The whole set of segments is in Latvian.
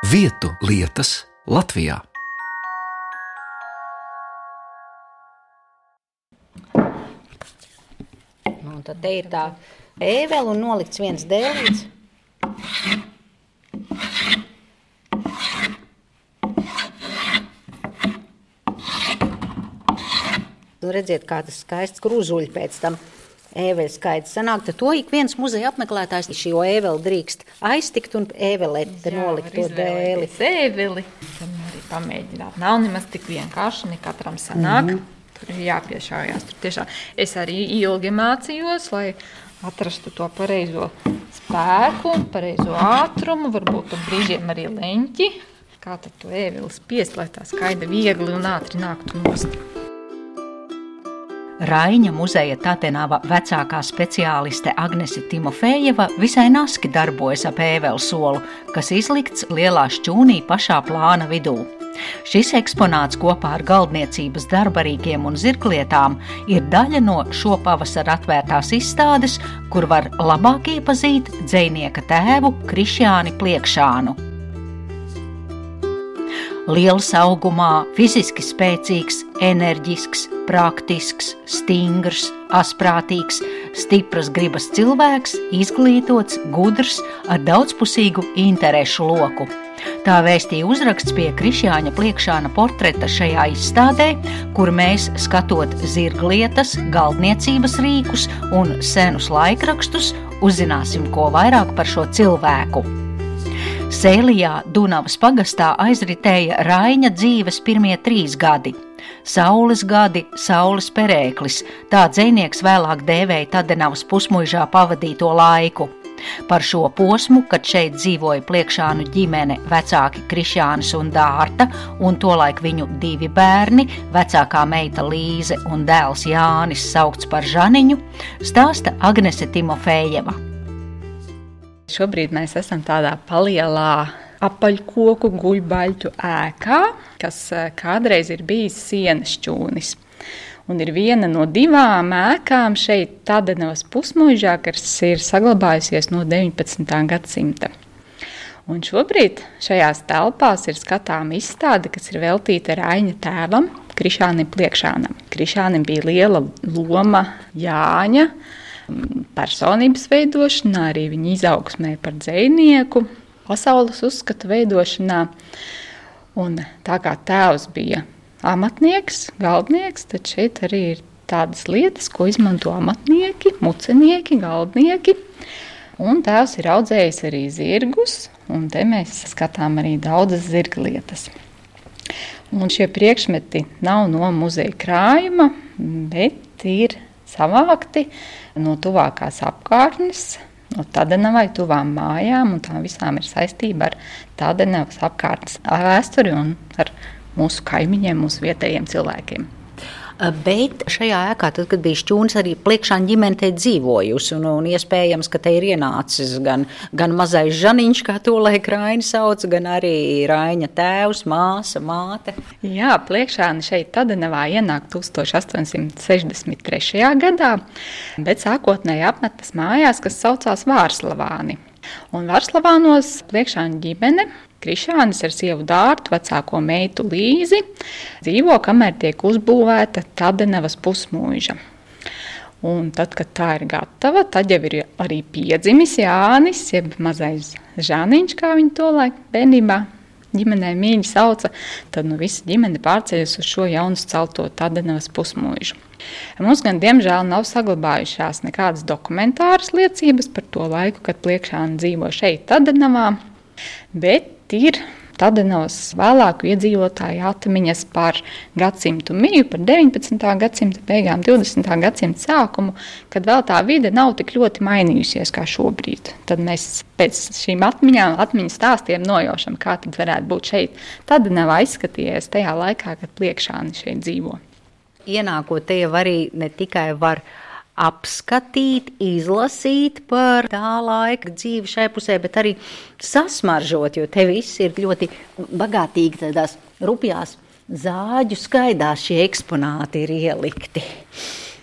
Vietu lietas Latvijā. Un tad te ir tā ēvela un nolikts viens dēlīts. Un redziet, kā tas skaists krūzuļi pēc tam ēveļa skaits sanāk. Tad to ik viens muzeja apmeklētājs šo ēveli drīkst aiztikt un ēvelēt nolikt to dēli. Ēveli. Tad arī pamēģināt. Nav nemaz tik vienkārši, ne katram sanāk. Tur ir jāpiešaujās. Tur tiešām es arī ilgi mācījos, lai atrastu to pareizo spēku, pareizo ātrumu, varbūt un brīžiem arī leņķi. Kā tad to ēveli spiest, lai tā skaida viegli un ātri nāktu nost. Raiņa muzeja Tatenava vecākā speciāliste Agnese Timofejeva visai naski darbojas ap ēvelu solu, kas izlikts lielā šķūnī pašā plāna vidū. Šis eksponāts kopā ar galdniecības darbarīkiem un zirglietām ir daļa no šopavasar atvērtās izstādes, kur var labāk iepazīt dzejnieka tēvu Krišjāni Pliekšānu. Liels augumā, fiziski spēcīgs, enerģisks, praktisks, stingrs, asprātīgs, stipras gribas cilvēks, izglītots, gudrs, ar daudzpusīgu interešu loku. Tā vēstīja uzraksts pie Krišjāņa Pliekšāna portreta šajā izstādē, kur mēs, skatot zirglietas, galdniecības rīkus un senus laikrakstus, uzzināsim ko vairāk par šo cilvēku. Sēlijā, Dunavas pagastā, aizritēja Raiņa dzīves pirmie 3 gadi. Saules gadi, saules perēklis, tā dzejnieks vēlāk dēvēja Tadenavas pusmuižā pavadīto laiku. Par šo posmu, kad šeit dzīvoja Pliekšānu ģimene, vecāki Krišjānis un Dārta, un tolaik viņu 2 bērni, vecākā meita Līze un dēls Jānis, saukts par Žaniņu, stāsta Agnese Timofejeva. Šobrīd mēs esam tādā palielā apaļkoku guļbaļķu ēkā, kas kādreiz ir bijis sienas šķūnis. Un ir viena no 2 ēkām šeit Tadenavas pusmuižā, kas ir saglabājusies no 19. gadsimta. Un šobrīd šajās telpās ir skatām izstāde, kas ir veltīta Raiņa tēvam, Krišjānim Pliekšānam. Krišjānim bija liela loma Jāņa personības veidošanā, arī viņa izaugsmē par dzejnieku, pasaules uzskatu veidošanā. Un tā kā tēvs bija amatnieks, galdnieks, tad šeit arī ir tādas lietas, ko izmanto amatnieki, mucenieki, galdnieki. Un tēvs ir audzējis arī zirgus, un te mēs skatām arī daudzas zirglietas. Un šie priekšmeti nav no muzeja krājuma, bet ir savākti no tuvākās apkārtnes, no Tadenavai tuvām mājām, un tām visām ir saistība ar Tadenavas apkārtnes vēsturi un ar mūsu kaimiņiem, mūsu vietējiem cilvēkiem. Bet šajā ēkā, tad, kad bija šķūnis, arī Pliekšāņa ģimene te dzīvojusi, un iespējams, ka te ir ienācis gan mazais Žaniņš, kā to laik Raini sauc, gan arī Raiņa tēvs, māsa, māte. Jā, Pliekšāni šeit Tadenavā ienāk 1863. gadā, bet sākotnēji apmetas mājās, kas saucās Vārslavāni. Un Vārslavānos Pliekšāņa ģimene, Krišjānis ar sievu Dārtu, vecāko meitu Līzi, dzīvo, kamēr tiek uzbūvēta Tadenavas pusmuiža. Un tad, kad tā ir gatava, tad jau ir arī piedzimis Jānis, jeb mazais Žaniņš, kā viņu tolaik bērnībā ģimenē mīļi sauca, tad visa ģimene pārceļas uz šo jaunu celto Tadenavas pusmuižu. Mums gan, diemžēl, nav saglabājušās nekādas dokumentāras liecības par to laiku, kad Pliekšāni dzīvo šeit Tadenavā, bet ir Tadenavas vēlāku iedzīvotāju atmiņas par gadsimtu miju, par 19. gadsimta beigām, 20. gadsimta sākumu, kad vēl tā vide nav tik ļoti mainījusies kā šobrīd. Tad mēs pēc šīm atmiņu stāstiem nojaušam, kā tad varētu būt šeit Tadenavā izskatījies tajā laikā, kad Pliekšāni šeit dzīvo. Ienākot te jau arī ne tikai var apskatīt, izlasīt par tā laika dzīvi šai pusē, bet arī sasmaržot, jo te viss ir ļoti bagātīgi tādās rupjās zāģu skaidās šie eksponāti ir ielikti.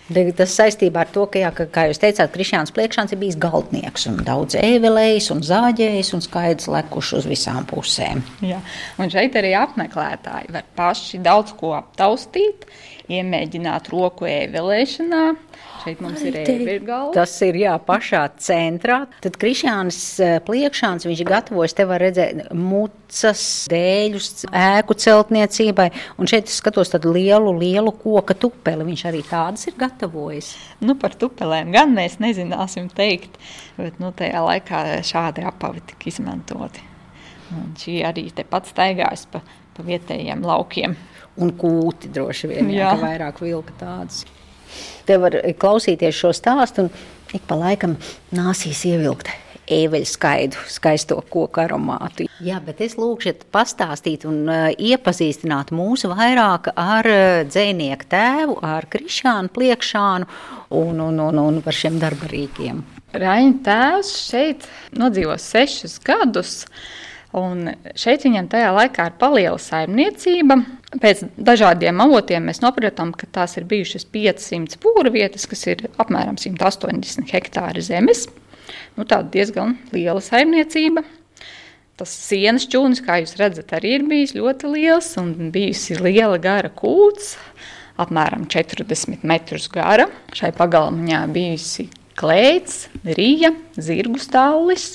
Tas saistībā ar to, ka, jā, kā jūs teicāt, Krišjāns Pliekšāns ir bijis galdnieks un daudz ēvelējis un zāģējis un skaidrs lekuši uz visām pusēm. Jā, un šeit arī apmeklētāji var paši daudz ko aptaustīt, iemēģināt roku ēvelēšanā. Šeit mums ir ēvirgalva. Tas ir, jā, pašā centrā. Tad Krišjānis Pliekšāns, viņš gatavojas, te var redzēt mucas, dēļus, ēku celtniecībai. Un šeit es skatos tādu lielu koka tupeli. Viņš arī tādas ir gatavojis. Par tupelēm gan mēs nezināsim teikt, bet tajā laikā šādi apavi tika izmantoti. Un šī arī tepat staigājas pa vietējiem laukiem. Un kūti droši vien, jā, ka vairāk vilka tādas. Te var klausīties šo stāstu un ik pa laikam nāsīs ievilkt ēveļu skaisto koku aromātu. Jā, bet es lūkšu pastāstīt un iepazīstināt mūs vairāk ar dzejnieku tēvu, ar Krišjānu Pliekšānu un par šiem darbarīkiem. Raņa tēvs šeit nodzīvo 6 gadus. Un šeit viņam tajā laikā ir paliela saimniecība. Pēc dažādiem avotiem mēs nopratām, ka tās ir bijušas 500 pūra vietas, kas ir apmēram 180 hektāri zemes. Tāda diezgan liela saimniecība. Tas sienas šķūnis, kā jūs redzat, arī ir bijis ļoti liels un bijusi liela gara kūts, apmēram 40 metrus gara. Šai pagalmiņā bijusi klēts, rija, zirgu stāvlis.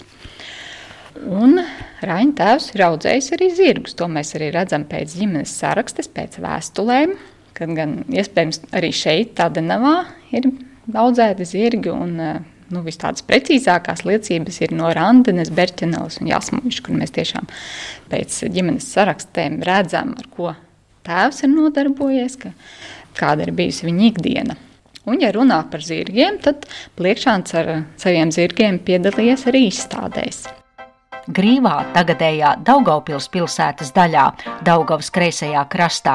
Un Raņa tēvs ir audzējis arī zirgus. To mēs arī redzam pēc ģimenes sarakstes, pēc vēstulēm, kad gan iespējams arī šeit Tadenavā ir audzēti zirgi. Un vis tādas precīzākās liecības ir no Randenes, Berķeneles un Jasmuiša, kur mēs tiešām pēc ģimenes sarakstēm redzam, ar ko tēvs ir nodarbojies, kāda ir bijusi viņa ikdiena. Un, ja runā par zirgiem, tad Pliekšāns ar saviem zirgiem piedalījies arī izstādēs. Grīvā, tagadējā Daugavpils pilsētas daļā, Daugavas kreisajā krastā,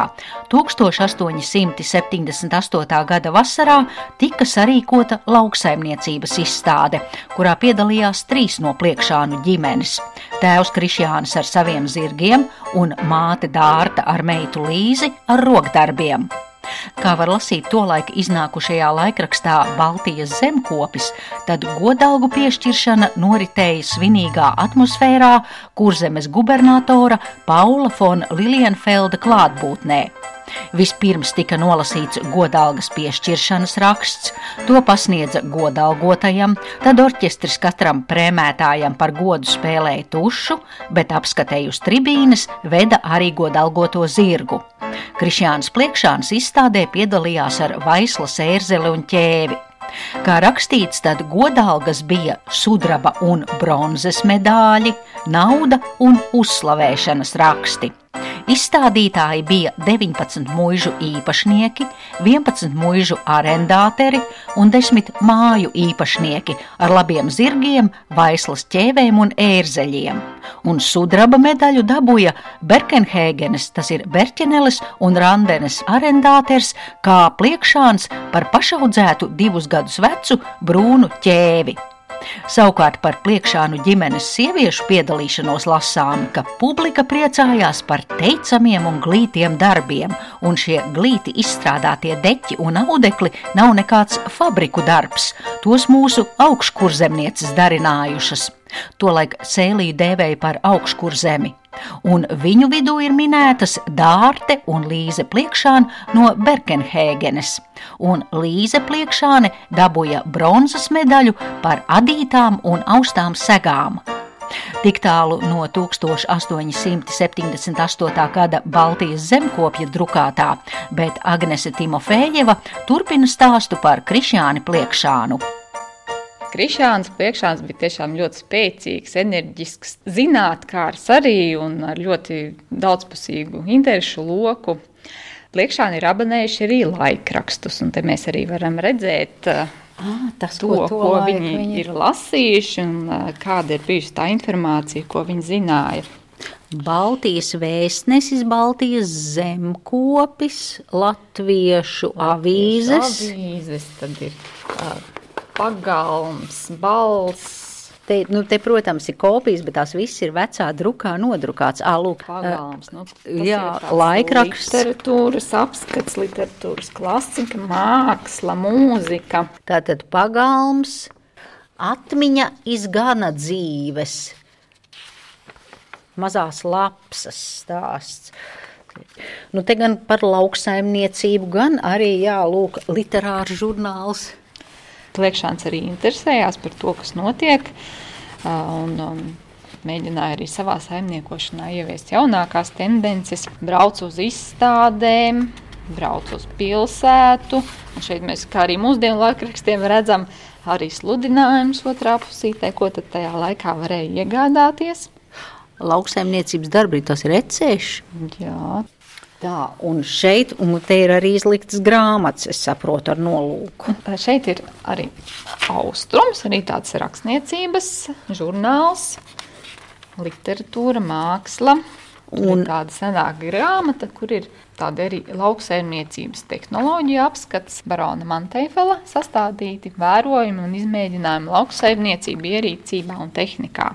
1878. gada vasarā tika sarīkota lauksaimniecības izstāde, kurā piedalījās 3 no Pliekšānu ģimenes. Tēvs Krišjānis ar saviem zirgiem un māte Dārta ar meitu Līzi ar rokdarbiem. Kā var lasīt tolaik iznākušajā laikrakstā Baltijas zemkopis, tad godalgu piešķiršana noritēja svinīgā atmosfērā Kurzemes gubernatora Paula fon Lilienfelda klātbūtnē. Vispirms tika nolasīts godalgas piešķiršanas raksts, to pasniedza godalgotajam, tad orķestris katram prēmētājam par godu spēlēja tušu, bet apskatēju uz tribīnes veda arī godalgoto zirgu. Krišjāns Pliekšāns izstādē piedalījās ar vaislas ērzeli un ķēvi. Kā rakstīts, tad godalgas bija sudraba un bronzes medāļi, nauda un uzslavēšanas raksti. Izstādītāji bija 19 muižu īpašnieki, 11 muižu arendāteri un 10 māju īpašnieki ar labiem zirgiem, vaislas ķēvēm un ērzeļiem. Un sudraba medaļu dabūja Berkenhēgenes, tas ir Berķeneles un Randenes arendāters, kā Pliekšāns par pašaudzētu 2 gadus vecu brūnu ķēvi. Savukārt par Pliekšānu ģimenes sieviešu piedalīšanos lasām, ka publika priecājās par teicamiem un glītiem darbiem, un šie glīti izstrādātie deķi un audekli nav nekāds fabriku darbs, tos mūsu augškurzemnieces darinājušas. Tolaik sēliju dēvēja par augškurzemi. Un viņu vidū ir minētas Dārte un Līze Pliekšāne no Berkenhēgenes, un Līze Pliekšāne dabūja bronzas medaļu par adītām un austām segām. Tik tālu no 1878. gada Baltijas zemkopja drukātā, bet Agnese Timofejeva turpina stāstu par Krišjāni Pliekšānu. Krišjāns Pliekšāns bija tiešām ļoti spēcīgs, enerģisks zinātkārs arī un ar ļoti daudzpusīgu interešu loku. Pliekšāni ir abonējuši arī laikrakstus, un te mēs arī varam redzēt ko viņi ir lasījuši un kāda ir bijusi tā informācija, ko viņi zināja. Baltijas vēstnesis, Baltijas zemkopis, latviešu avīzes. Tad ir Pagalms, Balss, Te, protams, ir kopijas, bet tās viss ir vecā drukā nodrukāts. Lūk, pagalms. Jā, laikraksts. Literatūras apskats, literatūras klasika, māksla, mūzika. Tātad pagalms, atmiņa izgana dzīves, mazās lapsas stāsts. Te gan par lauksaimniecību, gan arī, lūk, literārs žurnāls. Pliekšāns arī interesējās par to, kas notiek, un mēģināja arī savā saimniekošanā ieviest jaunākās tendences. Brauc uz izstādēm, brauc uz pilsētu, un šeit mēs, kā arī mūsdienu laikrakstiem, redzam arī sludinājumus otrā pusītē, ko tad tajā laikā varēja iegādāties. Lauksaimniecības darbi, tas ir ecēši. Jā. Tā, un šeit, te ir arī izliktas grāmatas, es saprotu, ar nolūku. Šeit ir arī austrums, arī tāds rakstniecības žurnāls, literatūra, māksla. Un tāda senāka grāmata, kur ir tāda arī lauksaimniecības tehnoloģija apskats, barona Manteifela sastādīti vērojumi un izmēģinājumi lauksaimniecību ierīcībā un tehnikā.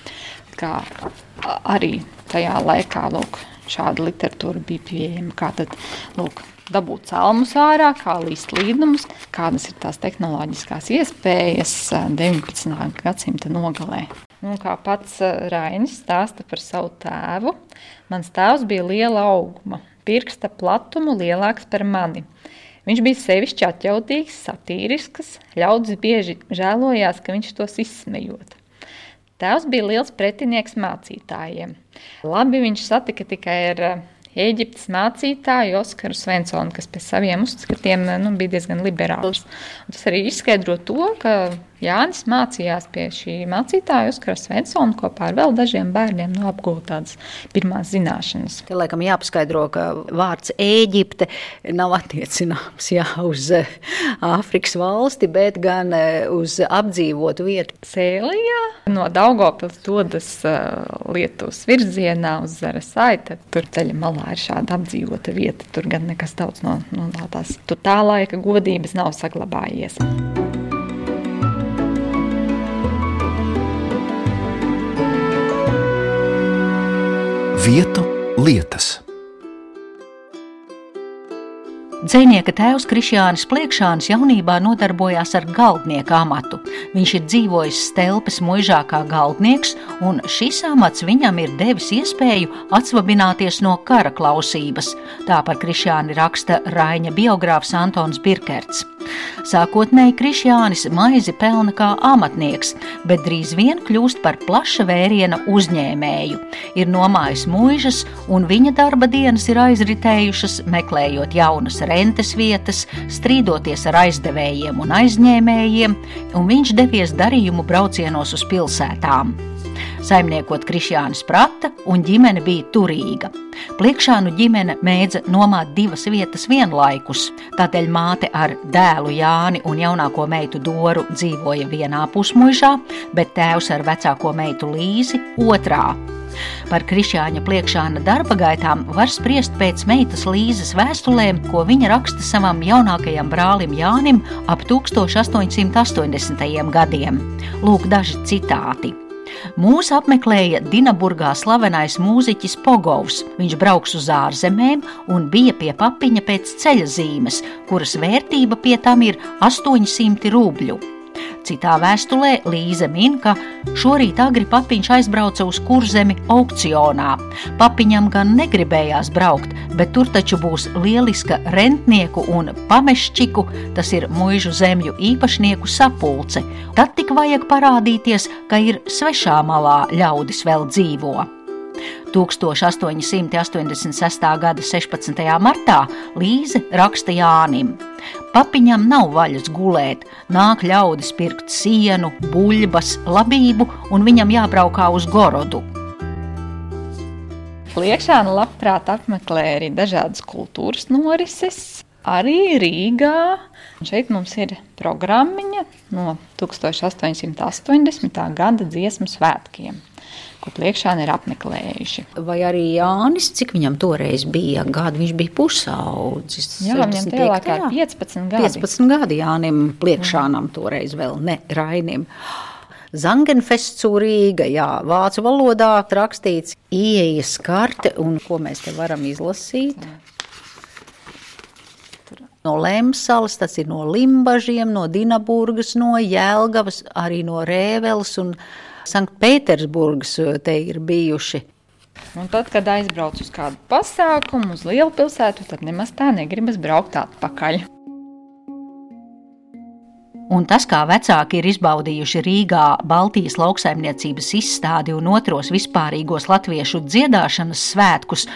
Kā arī tajā laikā, lūk, šāda literatūra bija pieejama, kā tad, lūk, dabūt celmus ārā, kā līst līdumus, kādas ir tās tehnoloģiskās iespējas 19. gadsimta nogalē. Un kā pats Rainis stāsta par savu tēvu, mans tēvs bija liela auguma, pirksta platumu lielāks par mani. Viņš bija sevišķi atjautīgs, satīrisks, ļaudis bieži žēlojās, ka viņš tos izsmejot. Tēvs bija liels pretinieks mācītājiem. Labi viņš satika tikai ar Ēģiptes mācītāju Oskaru Svensonu, kas pēc saviem uzskatiem bija diezgan liberāls. Un tas arī izskaidro to, ka Jānis mācījās pie šī mācītāja Oskara Svensona kopā ar vēl dažiem bērniem apgūt tādas pirmās zināšanas. Te laikam jāpaskaidro, ka vārds Ēģipte nav attiecināms uz Āfrikas valsti, bet gan uz apdzīvotu vietu. Sēlijā no Daugavpils dodas Lietuvas virzienā uz Zarasai, tad tur ceļa malā ir šāda apdzīvota vieta. Tur gan nekas daudz no tās tā laika godības nav saglabājies. Vietu lietas. Dzejnieka tēvs Krišjānis Pliekšānis jaunībā nodarbojās ar galdnieka amatu. Viņš ir dzīvojis Stelpes muižā kā galdnieks, un šis amats viņam ir devis iespēju atsvabināties no kara klausības. Tā par Krišjāni raksta Raiņa biogrāfs Antons Birkerts. Sākotnēji Krišjānis maizi pelna kā amatnieks, bet drīz vien kļūst par plaša vēriena uzņēmēju. Ir nomājis muižas, un viņa darba dienas ir aizritējušas, meklējot jaunas rentes vietas, strīdoties ar aizdevējiem un aizņēmējiem, un viņš devies darījumu braucienos uz pilsētām. Saimniekot Krišjānis prata, un ģimene bija turīga. Pliekšānu ģimene mēdza nomāt divas vietas vienlaikus, tādēļ māte ar dēlu Jāni un jaunāko meitu Doru dzīvoja vienā pusmuižā, bet tēvs ar vecāko meitu Līzi otrā. Par Krišjāņa Pliekšāna darba gaitām var spriest pēc meitas Līzes vēstulēm, ko viņa raksta savam jaunākajam brālim Jānim ap 1880. gadiem. Lūk daži citāti. Mūs apmeklēja Dinaburgā slavenais mūziķis Pogovs. Viņš brauks uz ārzemēm un bija pie papiņa pēc ceļazīmes, kuras vērtība pie tam ir 800 rubļu. Citā vēstulē Līze min, ka šorīt agri papiņš aizbrauca uz Kurzemi aukcionā. Papiņam gan negribējās braukt, bet tur taču būs lieliska rentnieku un pameščiku, tas ir muižu zemju īpašnieku sapulce. Tad tik vajag parādīties, ka ir svešā malā ļaudis vēl dzīvo. 1886. gada 16. martā Līze raksta Jānim. Papiņam nav vaļas gulēt, nāk ļaudis pirkt sienu, buļbas, labību, un viņam jābraukā uz Gorodu. Pliekšāna labprāt apmeklē arī dažādas kultūras norises, arī Rīgā. Šeit mums ir programmiņa no 1880. gada dziesmu svētkiem, ko Pliekšāni ir apmeklējuši. Vai arī Jānis, cik viņam toreiz bija gadi? Viņš bija pusaudzis. Jā, viņam tajā laikā ir 15 gadi. 15 gadi Jānim Pliekšānam toreiz vēl, ne Rainim. Zangenfests Rīga, jā, vācu valodā rakstīts ieejas karte, un ko mēs te varam izlasīt? No Lemsalas, tas ir no Limbažiem, no Dinaburgas, no Jelgavas, arī no Rēveles un Sanktpētersburgas te ir bijuši. Un tad, kad aizbrauc uz kādu pasākumu, uz lielu pilsētu, tad nemaz tā negribas braukt atpakaļ. Un tas, kā vecāki ir izbaudījuši Rīgā Baltijas lauksaimniecības izstādi un otros vispārīgos latviešu dziedāšanas svētkus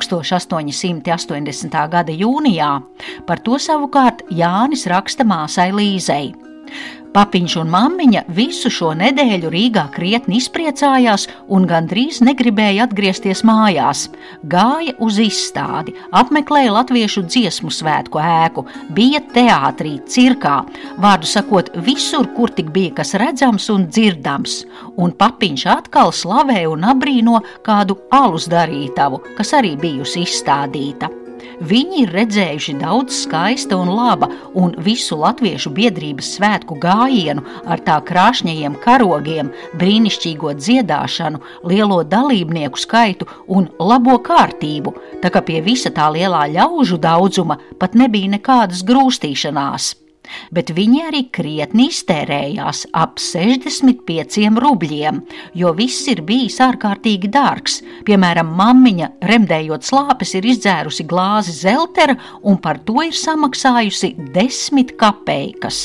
1880. gada jūnijā, par to savukārt Jānis raksta māsai Līzei. Papiņš un mammiņa visu šo nedēļu Rīgā krietni izpriecājās un gandrīz negribēja atgriezties mājās. Gāja uz izstādi, apmeklēja latviešu dziesmu svētku ēku, bija teātrī, cirkā, vārdu sakot, visur, kur tik bija kas redzams un dzirdams. Un papiņš atkal slavē un abrīno kādu alus darītavu, kas arī bijusi izstādīta. Viņi ir redzējuši daudz skaista un laba, un visu latviešu biedrības svētku gājienu ar tā krāšņajiem karogiem, brīnišķīgo dziedāšanu, lielo dalībnieku skaitu un labo kārtību, tā kā pie visa tā lielā ļaužu daudzuma pat nebija nekādas grūstīšanās. Bet viņi arī krietni iztērējās ap 65 rubļiem, jo viss ir bijis ārkārtīgi dārgs. Piemēram, mammiņa, remdējot slāpes, ir izdzērusi glāzi zeltera un par to ir samaksājusi 10 kapeikas.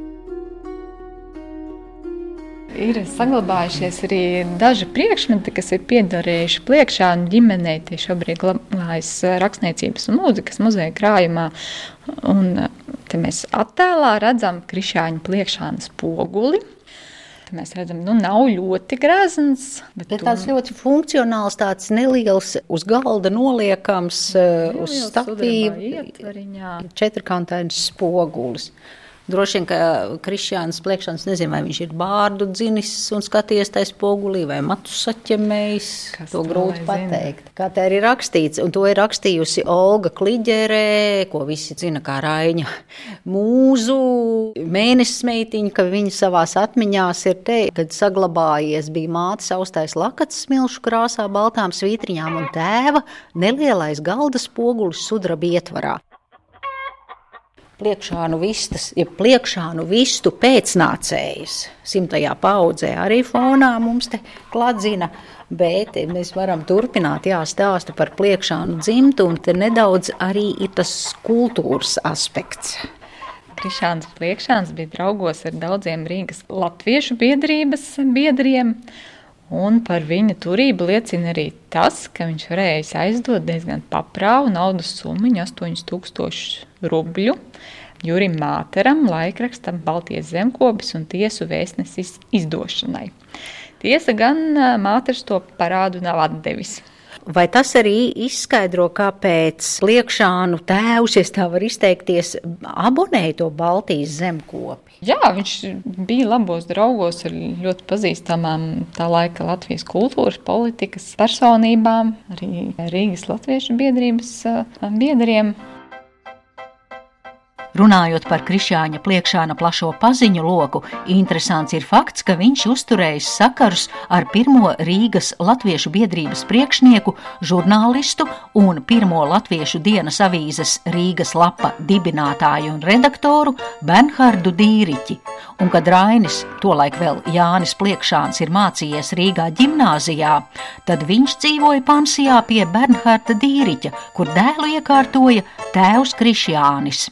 Ir saglabājušies arī daži priekšmeti, kas ir piederējuši Pliekšānu ģimenei. Tie šobrīd glabājas Rakstniecības un mūzikas muzeja krājumā. Un te mēs attēlā redzam Krišāņa Pliekšānas spoguli. Te mēs redzam, nav ļoti grezns. Bet tāds ļoti funkcionāls, tāds neliels, uz galda noliekams, uz statīva, četrkantains spogulis. Droši vien, ka Krišjāns Pliekšāns, nezinu, vai viņš ir bārdu dzinis un skaties tai spogulī, vai matu saķemējis, to grūti pateikt. Kā tā ir rakstīts, un to ir rakstījusi Olga Kliģerē, ko visi zina kā Raiņa mūzu, mēnesis meitiņa, ka viņa savās atmiņās ir te, kad saglabājies bija mātes austais lakats smilšu krāsā, baltām svītriņām un tēva nelielais galda spogulis sudraba ietvarā. Pliekšānu vistas, ja Pliekšānu vistu pēcnācējas 100. paudzē arī fonā mums te kladzina, bet mēs varam turpināt stāstu par Pliekšānu dzimtu, un te nedaudz arī ir tas kultūras aspekts. Krišāns Pliekšāns bija draugos ar daudziem Rīgas latviešu biedrības biedriem, un par viņa turību liecina arī tas, ka viņš varēja aizdot diezgan paprāvu naudas summiņu 8000 rubļu Jurim Māteram, laikrakstam Baltijas zemkopis un tiesu vēstnesis izdošanai. Tiesa gan Māters to parādu nav atdevis. Vai tas arī izskaidro, kāpēc Pliekšānu tēvs, ja tā var izteikties, abonēja to Baltijas zemkopi? Jā, viņš bija labos draugos ar ļoti pazīstamām tā laika Latvijas kultūras politikas personībām, arī Rīgas latviešu biedrības biedriem. Runājot par Krišjāņa Pliekšāna plašo paziņu loku, interesants ir fakts, ka viņš uzturējis sakarus ar pirmo Rīgas latviešu biedrības priekšnieku, žurnālistu un pirmo latviešu dienas avīzes Rīgas lapa dibinātāju un redaktoru Bernhardu Dīriķi. Un kad Rainis, tolaik vēl Jānis Pliekšāns, ir mācījies Rīgā ģimnāzijā, tad viņš dzīvoja pansijā pie Bernharda Dīriķa, kur dēlu iekārtoja tēvs Krišjānis.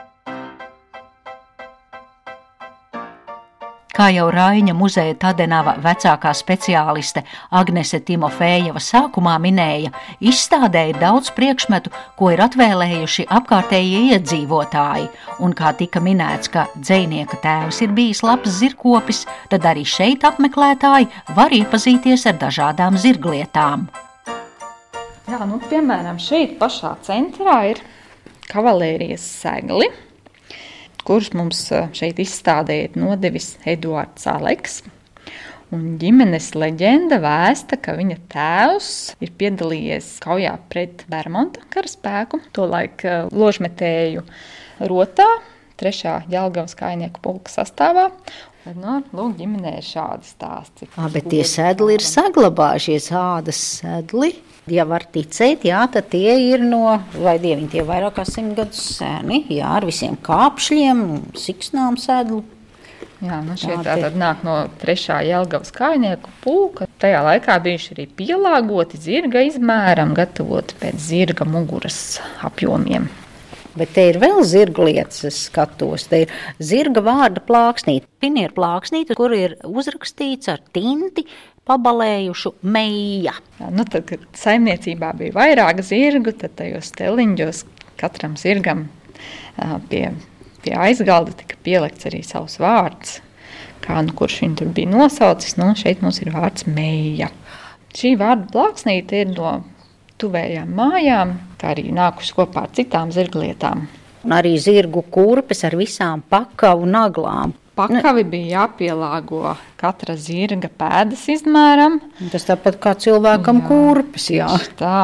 Kā jau Raiņa muzeja Tadenava vecākā speciāliste Agnese Timofejeva sākumā minēja, izstādē ir daudz priekšmetu, ko ir atvēlējuši apkārtējie iedzīvotāji, un kā tika minēts, ka dzejnieka tēvs ir bijis labs zirgkopis, tad arī šeit apmeklētāji var iepazīties ar dažādām zirglietām. Jā, piemēram, šeit pašā centrā ir kavalērijas segli, kurus mums šeit izstādē ir nodevis Eduards Aleks. Un ģimenes leģenda vēsta, ka viņa tēvs ir piedalījies kaujā pret Bermonta karaspēku, tolaik ložmetēju rotā. 3. Jelgavas kājnieku pulka sastāvā. Lūk, ģimenē ir šādi stāsti. Bet tie sedli ir saglabājušies, ādas sedli. Ja var ticēt, jā, tad tie ir no, vai dieviņi, tie vairāk kā 100 gadus seni, jā, ar visiem kāpšļiem, siksnām sedlu. Jā, šie tātad nāk no 3. Jelgavas kājnieku pulka. Tajā laikā bijuši arī pielāgoti zirga izmēram, gatavoti pēc zirga muguras apjomiem. Bet te ir vēl zirga lietas, es skatos. Te ir zirga vārda plāksnīte. Finieru plāksnīte, kur ir uzrakstīts ar tinti pabalējušu meija. Jā, tad, kad saimniecībā bija vairāk zirgu, tad tajos steliņģos katram zirgam pie aizgalda tika pielikts arī savs vārds. Kā kurš viņu tur bija nosaucis, šeit mums ir vārds meija. Šī vārda plāksnīte ir no tuvējām mājām, kā arī nākuši kopā ar citām zirglietām. Un arī zirgu kurpes ar visām pakavu naglām. Pakavi bija jāpielāgo katra zirga pēdas izmēram. Tas tāpat kā cilvēkam kurpes, jā. Tā.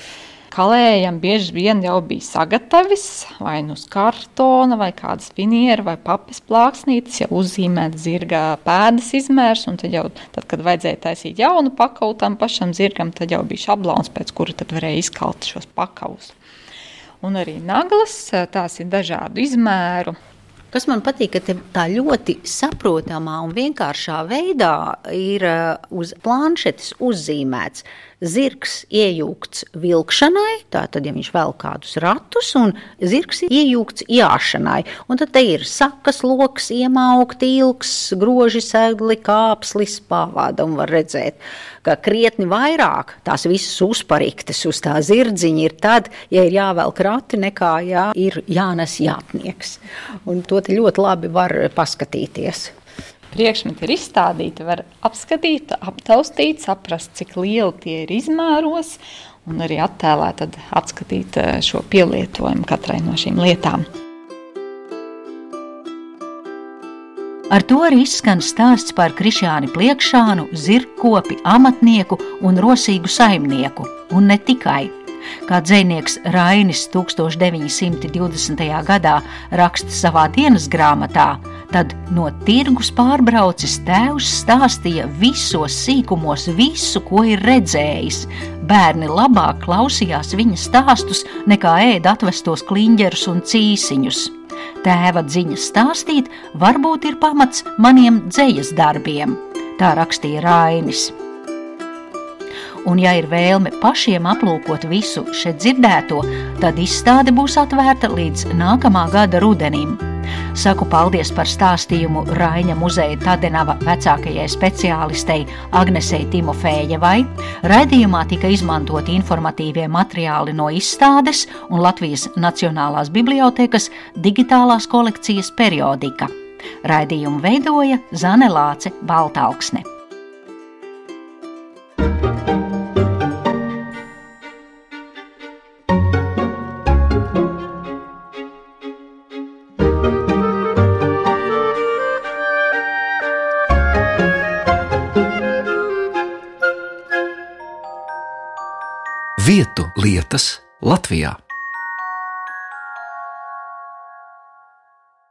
Kalējam bieži vien jau bija sagatavis, vai uz kartona, vai kādas finieru, vai papes plāksnītes, jau uzzīmēt zirga pēdas izmērs, un tad, kad vajadzēja taisīt jaunu pakavu tam pašam zirgam, tad jau bija šablons, pēc kura tad varēja izkalt šos pakavus. Un arī naglas, tās ir dažādu izmēru. Kas man patīk, ka te tā ļoti saprotamā un vienkāršā veidā ir uz planšetes uzzīmēts zirgs iejūgts vilkšanai, tātad, ja viņš vēl kādus ratus, un zirgs iejūgts jāšanai. Un tad te ir sakas, loks, iemaukti, ilgs, groži, segli, kāpslis, pavada, un var redzēt, ka krietni vairāk tās visas uzpariktes uz tā zirdziņa ir tad, ja ir jāvelk rati, nekā ja ir jānes jātnieks. Un to te ļoti labi var paskatīties. Priekšmeti ir izstādīti, var apskatīt, aptaustīt, saprast, cik lieli tie ir izmēros, un arī attēlēt, tad atskatīt šo pielietojumu katrai no šīm lietām. Ar to arī izskan stāsts par Krišjāni Pliekšānu, zirgkopi, amatnieku un rosīgu saimnieku, un ne tikai. Kā dzejnieks Rainis 1920. gadā raksta savā dienas grāmatā, tad no tirgus pārbraucis tēvs stāstīja visos sīkumos visu, ko ir redzējis. Bērni labāk klausījās viņa stāstus, nekā ēd atvestos kliņģerus un cīsiņus. Tēva dziņa stāstīt varbūt ir pamats maniem dzejas darbiem, tā rakstīja Rainis. Un ja ir vēlme pašiem aplūkot visu šeit dzirdēto, tad izstāde būs atvērta līdz nākamā gada rudenim. Saku paldies par stāstījumu Raiņa muzeja Tadenava vecākajai speciālistei Agnesei Timofējevai. Raidījumā tika izmantoti informatīvie materiāli no izstādes un Latvijas Nacionālās bibliotēkas digitālās kolekcijas periodika. Raidījumu veidoja Zane Lāce Baltalksne. Vietu lietas Latvijā.